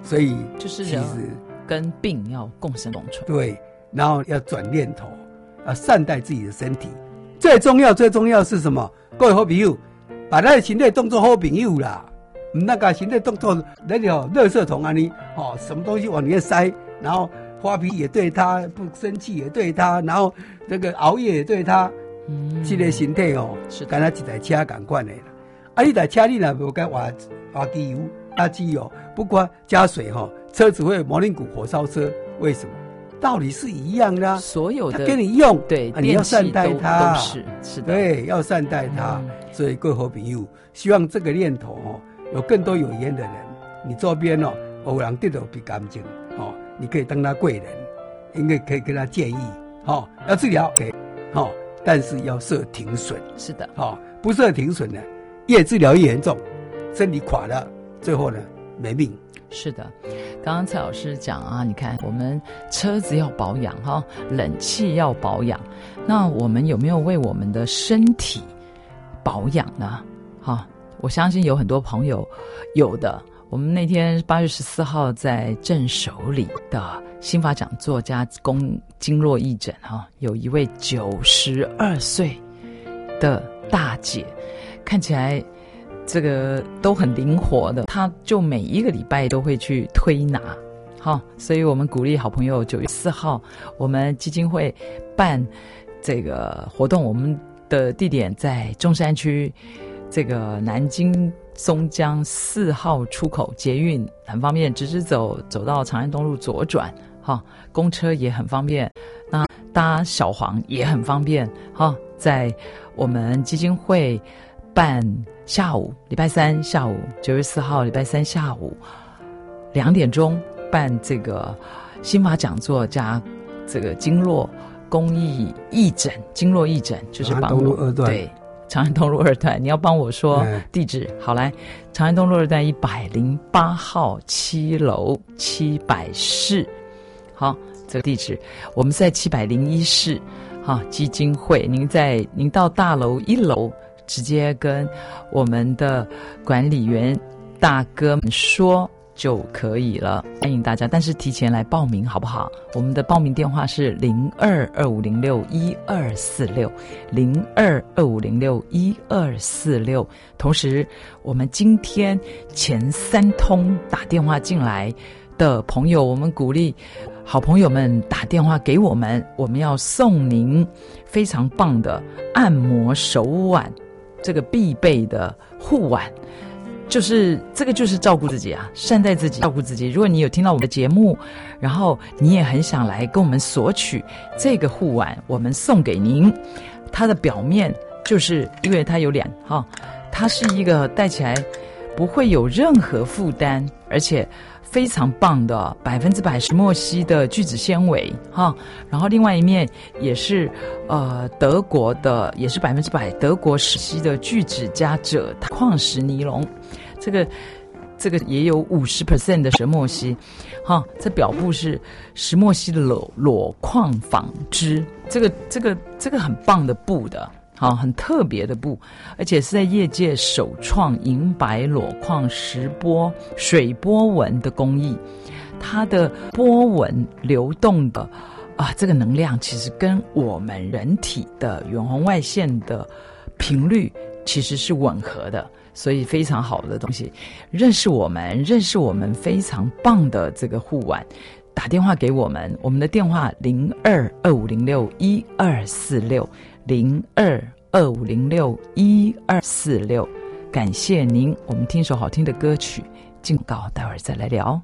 所以就是其实跟病要共生共存。 对，然后要转念头，要善待自己的身体。最重要最重要是什么？各位好朋友，把咱的身体当作好朋友啦，唔那个身体当作那个垃圾桶啊，你哦什么东西往里面塞，然后发脾气也对他，不生气也对他，然后这个熬夜也对他，嗯，这个身体哦，是跟他一台车同款的啦。啊，一台车你若无该挖挖机油、加机油，不过加水哈、哦，车子会模棱谷火烧车，为什么？道理是一样的、啊， 所有的他给你用， 对、 啊，你要善待它， 都是是的， 对，要善待它。嗯、所以各位好朋友，希望这个念头哦，有更多有缘的人，你周边哦，有人得到比干净哦，你可以当他贵人，应该可以跟他建议，哦，要治疗给，哦，但是要设停损， 是的， 哦，不设停损呢，越治疗越严重，身体垮了，最后呢没命。 是的，刚刚蔡老师讲啊，你看我们车子要保养哈，冷气要保养，那我们有没有为我们的身体保养呢？哈，我相信有很多朋友有的。我们那天八月十四号在镇守里的心法讲座加宫经络义诊哈，有一位九十二岁的大姐，看起来这个都很灵活的，他就每一个礼拜都会去推拿，好，所以我们鼓励好朋友九月四号我们基金会办这个活动，我们的地点在中山区这个南京松江四号出口，捷运很方便，直直走走到长安东路左转，好，公车也很方便，那搭小黄也很方便，好，在我们基金会办下午礼拜三下午九月四号礼拜三下午两点钟办这个心法讲座加这个经络公益义诊，经络义诊就是帮我对长安东路二段，你要帮我说地址、嗯、好来，长安东路二段一百零八号七楼七百室，好，这个地址我们在七百零一室，好，基金会，您在您到大楼一楼直接跟我们的管理员大哥们说就可以了，欢迎大家，但是提前来报名好不好？我们的报名电话是零二二五零六一二四六零二二五零六一二四六。同时，我们今天前三通打电话进来的朋友，我们鼓励好朋友们打电话给我们，我们要送您非常棒的按摩手腕，这个必备的护腕。就是这个就是照顾自己啊，善待自己，照顾自己。如果你有听到我们的节目，然后你也很想来跟我们索取这个护腕，我们送给您。它的表面就是因为它有两哈，它是一个戴起来不会有任何负担，而且非常棒的百分之百石墨烯的聚酯纤维哈，然后另外一面也是呃德国的，也是百分之百德国石烯的聚酯加锗矿石尼龙。这个这个也有 百分之五十 的石墨烯，哈，这表布是石墨烯的裸裸矿纺织，这个这个这个很棒的布的，好，很特别的布，而且是在业界首创银白裸矿石波水波纹的工艺，它的波纹流动的啊，这个能量其实跟我们人体的远红外线的频率其实是吻合的。所以非常好的东西，认识我们，认识我们非常棒的这个护腕，打电话给我们，我们的电话零二二五零六一二四六零二二五零六一二四六。感谢您，我们听首好听的歌曲，进告，待会儿再来聊。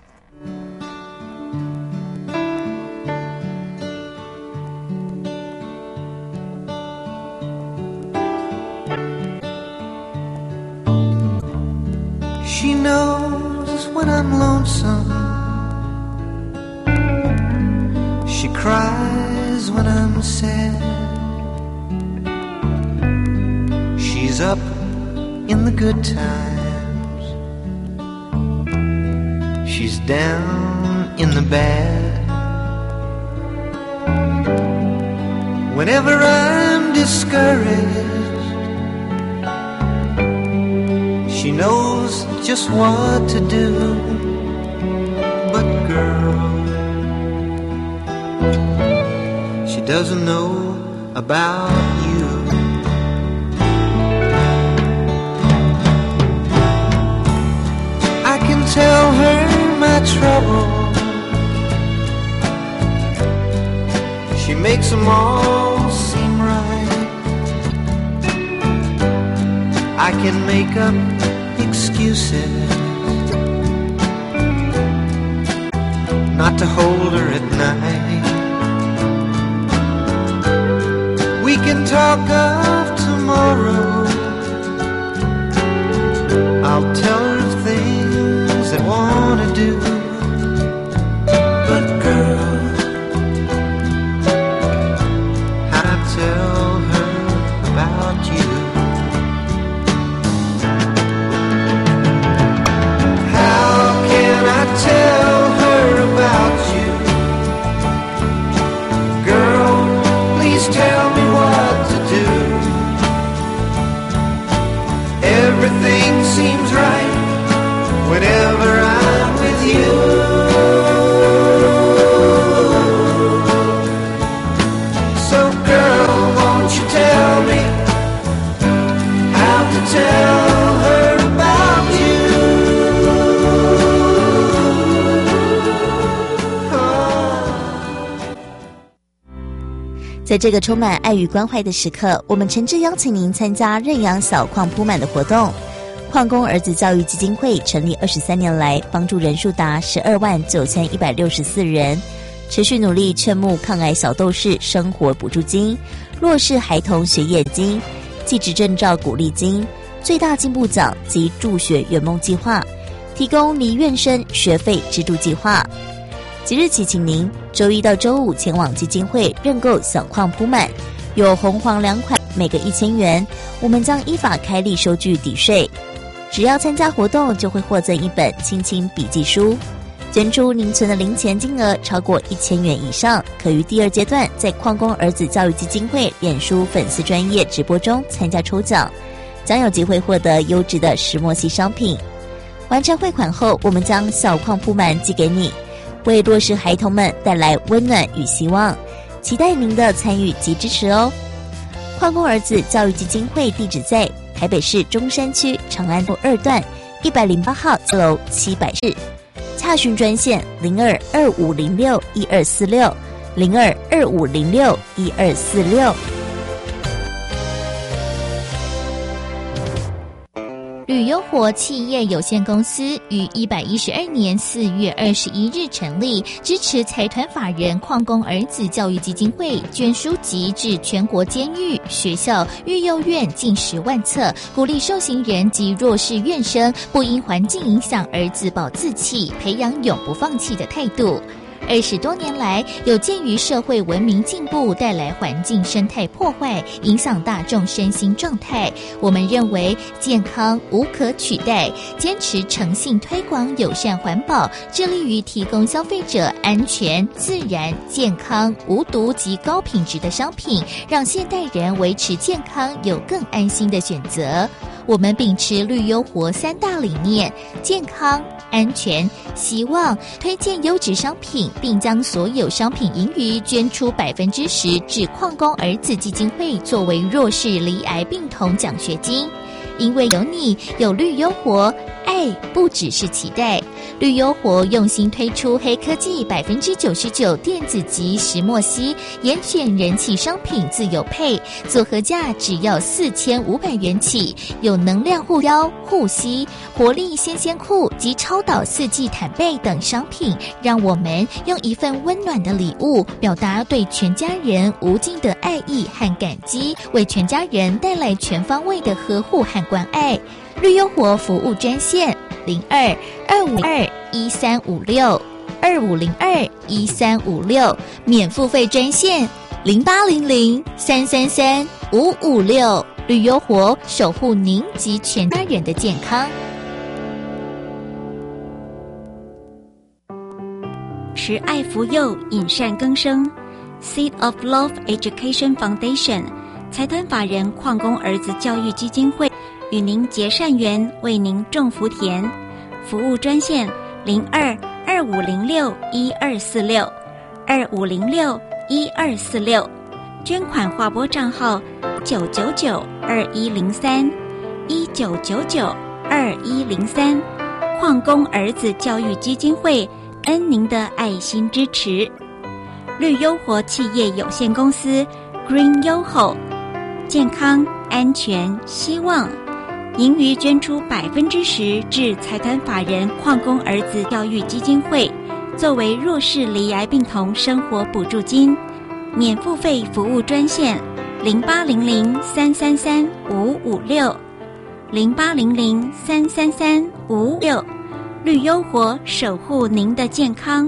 She knows when I'm lonesome. She cries when I'm sad. She's up in the good times. She's down in the bad. Whenever I'm discouraged, she knows just what to do. she doesn't know about you. I can tell her my trouble, she makes them all seem right. I can make up excuses not to hold her at night. We can talk of tomorrow, I'll tell her things I want to do. But girl, how to tell her about you? How can I tell her about you? Girl, please tell me what to do. Everything seems right whenever I'm with you. So girl, won't you tell me how to tell her about you? Oh. 在这个充满爱与关怀的时刻，我们诚挚邀请您参加认养小矿铺满的活动。矿工儿子教育基金会成立二十三年来，帮助人数达十二万九千一百六十四人，持续努力劝募抗癌小斗士生活补助金、弱势孩童学业金、技职证照鼓励金、最大进步奖及助学圆梦计划，提供离院生学费资助计划。即日起，请您周一到周五前往基金会认购小矿铺满，有红黄两款，每个一千元，我们将依法开立收据抵税。只要参加活动，就会获赠一本亲亲笔记书。捐出您存的零钱金额超过一千元以上，可于第二阶段在矿工儿子教育基金会脸书粉丝专页直播中参加抽奖，将有机会获得优质的石墨烯商品。完成汇款后，我们将小矿铺满寄给你，为弱势孩童们带来温暖与希望。期待您的参与及支持哦！矿工儿子教育基金会地址在台北市中山区长安路二段一百零八号四楼七百室，洽询专线零二二五零六一二四六零二二五零六一二四六。 旅游活企业有限公司于一百一十二年四月二十一日成立，支持财团法人矿工儿子教育基金会捐书籍至全国监狱、学校、育幼院近十万册，鼓励受刑人及弱势院生不因环境影响而自暴自弃，培养永不放弃的态度。二十多年来，有鉴于社会文明进步带来环境生态破坏，影响大众身心状态，我们认为健康无可取代，坚持诚信推广友善环保，致力于提供消费者安全、自然、健康、无毒及高品质的商品，让现代人维持健康有更安心的选择。我们秉持绿优活三大理念：健康、安全、希望，推荐优质商品，并将所有商品盈余捐出百分之十至矿工儿子基金会，作为弱势罹癌病童奖学金。因为有你，有绿优活，爱不只是期待。绿优活用心推出黑科技百分之九十九电子级石墨烯，严选人气商品自有配，组合价只要四千五百元起，有能量护腰、护膝、活力鲜鲜裤及超导四季毯被等商品，让我们用一份温暖的礼物，表达对全家人无尽的爱意和感激，为全家人带来全方位的呵护和关爱。绿优活服务专线零二二五二一三五六二五零二一三五六，免付费专线零八零零三三三五五六。绿优活守护您及全家人的健康。 慈爱福佑，引善更生。Seed of Love Education Foundation 财团法人矿工儿子教育基金会与您结善缘，为您种福田。服务专线零二二五零六一二四六二五零六一二四六，捐款划拨账号九九九二一零三一九九九二一零三，矿工儿子教育基金会恩您的爱心支持。绿优活企业有限公司 Green YOHO， 健康、安全、希望，盈余捐出百分之十至财团法人矿工儿子教育基金会，作为弱势罹癌病童生活补助金。免付费服务专线零八零零三三三五五六零八零零三三三五六，绿优活守护您的健康。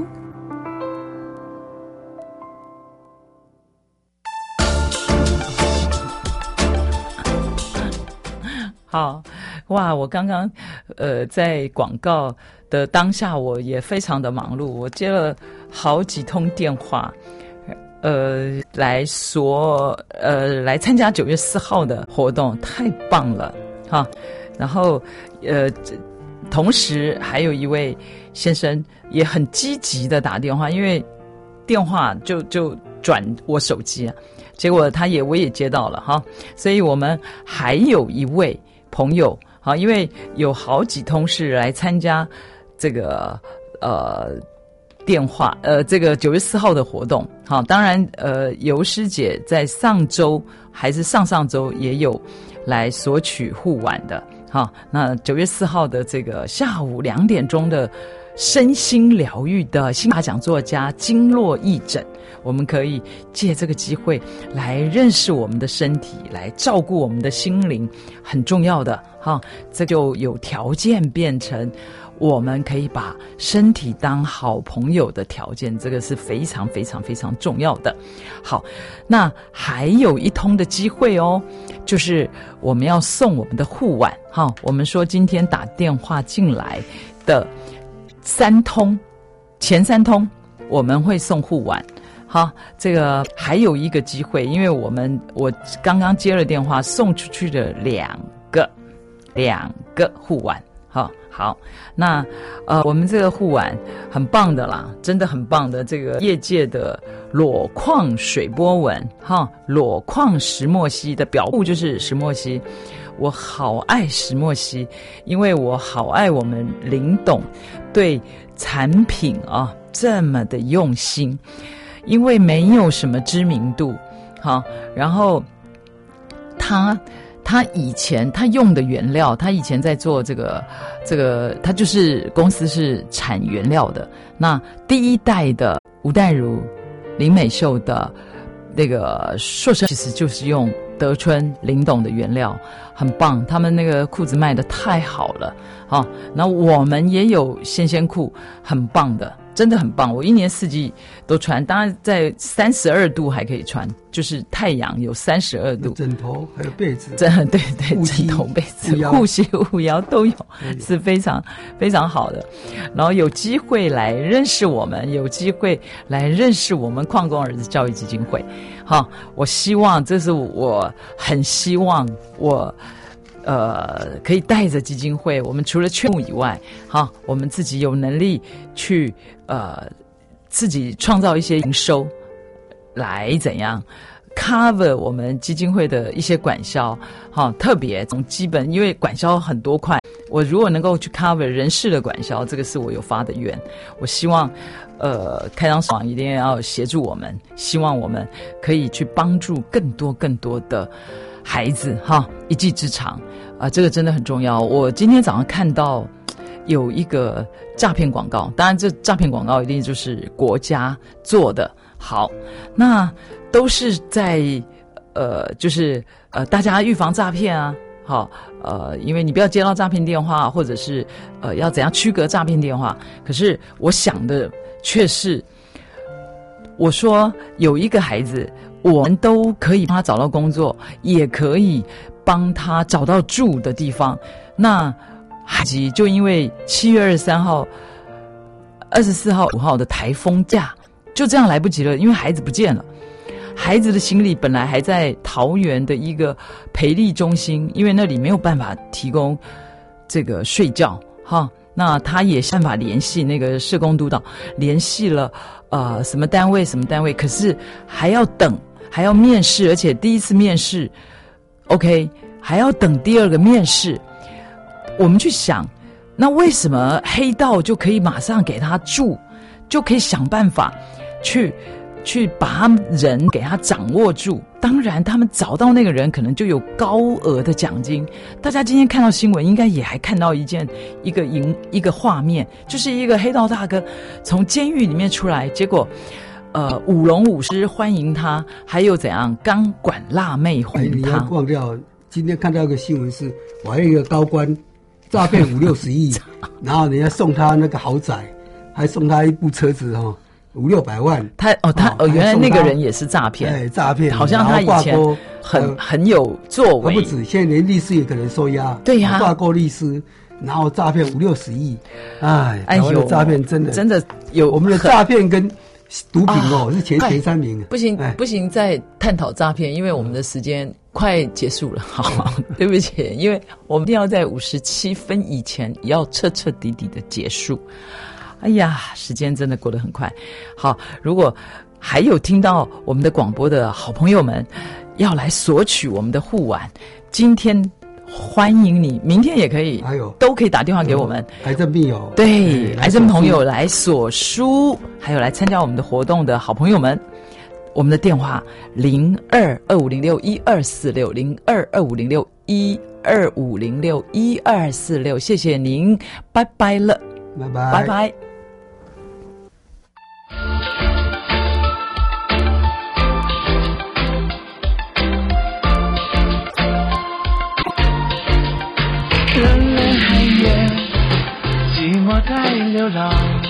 好，哇！我刚刚呃在广告的当下，我也非常的忙碌，我接了好几通电话，呃，来说呃来参加九月四号的活动，太棒了哈！然后呃，同时还有一位先生也很积极的打电话，因为电话就就转我手机啊，结果他也我也接到了哈，所以我们还有一位朋友，好，因为有好几通是来参加这个呃电话呃这个九月四号的活动，好，当然呃尤师姐在上周还是上上周也有来索取护腕的，好，那九月四号的这个下午两点钟的身心疗愈的新马讲座家经络义诊，我们可以借这个机会来认识我们的身体，来照顾我们的心灵，很重要的哈。这就有条件变成我们可以把身体当好朋友的条件，这个是非常非常非常重要的。好，那还有一通的机会哦，就是我们要送我们的护腕哈。我们说今天打电话进来的三通，前三通我们会送护腕。好，这个还有一个机会，因为我们我刚刚接了电话，送出去的两个两个护腕。好好，那呃，我们这个护腕很棒的啦，真的很棒的，这个业界的裸矿水波纹哈，裸矿石墨烯的表布就是石墨烯。我好爱石墨烯，因为我好爱我们林董对产品啊这么的用心，因为没有什么知名度，好，然后他他以前他用的原料，他以前在做这个这个，他就是公司是产原料的。那第一代的吴淡如、林美秀的那个硕士，其实就是用德春林董的原料，很棒，他们那个裤子卖得太好了，好，那我们也有鲜鲜裤，很棒的，真的很棒，我一年四季都穿，当然在三十二度还可以穿，就是太阳有三十二度， 枕头还有被子， 真的对对，枕头被子护膝护腰都有，是非常非常好的。然后有机会来认识我们，有机会来认识我们矿工儿子教育基金会，好，我希望这是我很希望我呃，可以带着基金会，我们除了劝募以外，好，我们自己有能力去呃，自己创造一些营收，来怎样 cover 我们基金会的一些管销，好，特别从基本，因为管销很多块，我如果能够去 cover 人事的管销，这个是我有发的愿，我希望呃，开张爽一定要协助我们，希望我们可以去帮助更多更多的孩子哈，一技之长啊、呃，这个真的很重要。我今天早上看到有一个诈骗广告，当然这诈骗广告一定就是国家做的。好，那都是在呃，就是呃，大家预防诈骗啊。好，呃，因为你不要接到诈骗电话，或者是呃，要怎样区隔诈骗电话？可是我想的却是，我说有一个孩子，我们都可以帮他找到工作，也可以帮他找到住的地方。那海吉就因为七月二十三号、二十四号、五号的台风假，就这样来不及了，因为孩子不见了。孩子的行李本来还在桃园的一个培力中心，因为那里没有办法提供这个睡觉哈。 那他也想办法联系那个社工督导，联系了呃什么单位什么单位，可是还要等，还要面试，而且第一次面试 OK 还要等第二个面试。我们去想，那为什么黑道就可以马上给他住，就可以想办法去去把他人给他掌握住？当然他们找到那个人可能就有高额的奖金。大家今天看到新闻应该也还看到一件一个影一个画面，就是一个黑道大哥从监狱里面出来，结果呃舞龙舞狮欢迎他，还有怎样钢管辣妹欢迎他。 哎、你要忘掉今天看到一个新闻是，我还有一个高官诈骗五六十亿，然后人家送他那个豪宅，还送他一部车子哈、哦，五六百万。 他哦，他哦，原来那个人也是诈骗， 哎，诈骗， 好像他以前很很有作为。 不止，现在连律师也可能收押。 对呀、啊， 挂钩律师，然后诈骗五六十亿，哎，台湾的诈骗真的真的有， 我们的诈骗跟毒品哦、啊、是前前三名。 不行不行，再探讨诈骗，因为我们的时间快结束了，好，对不起，因为我们一定要在五十七分以前要彻彻底底的结束。哎呀，时间真的过得很快。好，如果还有听到我们的广播的好朋友们要来索取我们的护腕，今天欢迎你，明天也可以，还有都可以打电话给我们。 癌症病友， 对，癌症朋友来索书，还有来参加我们的活动的好朋友们。我们的电话零二二五零六一二四六零二二五零六一二五零六一二四六，谢谢您，拜拜了， 拜拜， 拜拜。 人类海面，寂寞在流浪，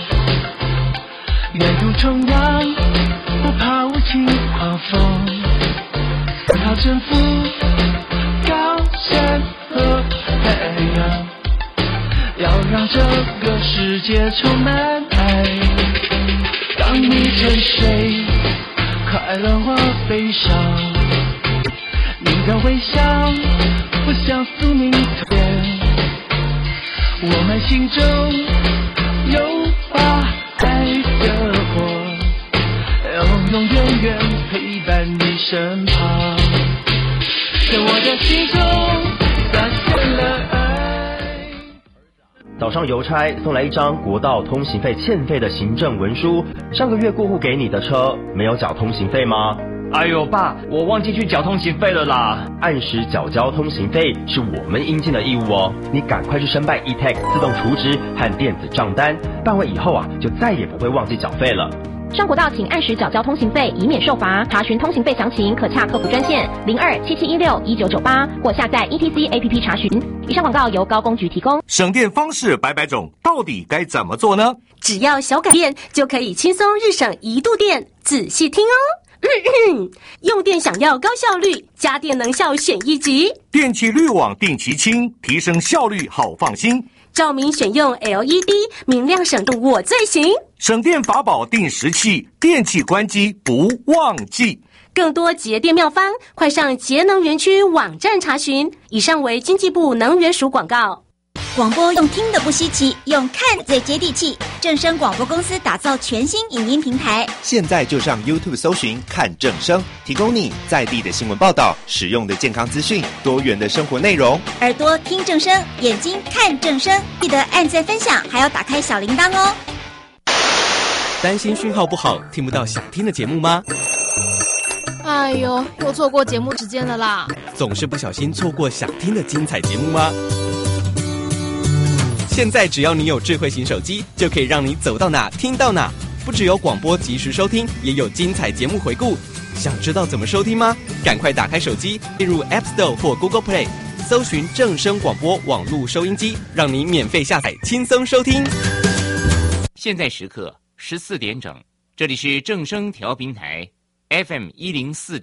远渡重洋。不怕无情狂风，不怕征服高山和海洋，要让这个世界充满爱。当你沉睡，快乐或悲伤，你的微笑不像宿命特别，我们心中有把爱的火，永远远陪伴你身旁，在我的心中洒下了爱。 早上邮差送来一张国道通行费欠费的行政文书，上个月过户给你的车没有缴通行费吗？ 哎呦爸，我忘记去缴通行费了啦。 按时缴交通行费是我们应尽的义务哦，你赶快去申办 e-tax 自动储值和电子账单，办完以后啊，就再也不会忘记缴费了。 上国道请按时缴交通行费，以免受罚。查询通行费详情，可洽客服专线零二七七一六一九九八，或下载 E T C A P P 查询。以上广告由高工局提供。 省电方式百百种，到底该怎么做呢？ 只要小改变，就可以轻松日省一度电。仔细听哦。咳咳用电想要高效率，家电能效选一级。 电气滤网定期清，提升效率好放心。 照明选用 L E D， 明亮省动我最行。 省电法宝定时器，电器关机不忘记。 更多节电妙方，快上节能园区网站查询。以上为经济部能源署广告。 广播用听的不稀奇，用看最接地气。正声广播公司打造全新影音平台， 现在就上 YouTube 搜寻看正声，提供你在地的新闻报道、实用的健康资讯、多元的生活内容。 耳朵听正声，眼睛看正声，记得按赞分享，还要打开小铃铛哦。 担心讯号不好，听不到想听的节目吗？ 哎呦，又错过节目时间了啦！ 总是不小心错过想听的精彩节目吗？现在只要你有智慧型手机，就可以让你走到哪听到哪。不只有广播及时收听，也有精彩节目回顾。想知道怎么收听吗？赶快打开手机，进入 App Store 或 Google Play， 搜寻正声广播网络收音机，让你免费下载，轻松收听。 现在时刻十四点整，这里是正声调频台 F M 一零四。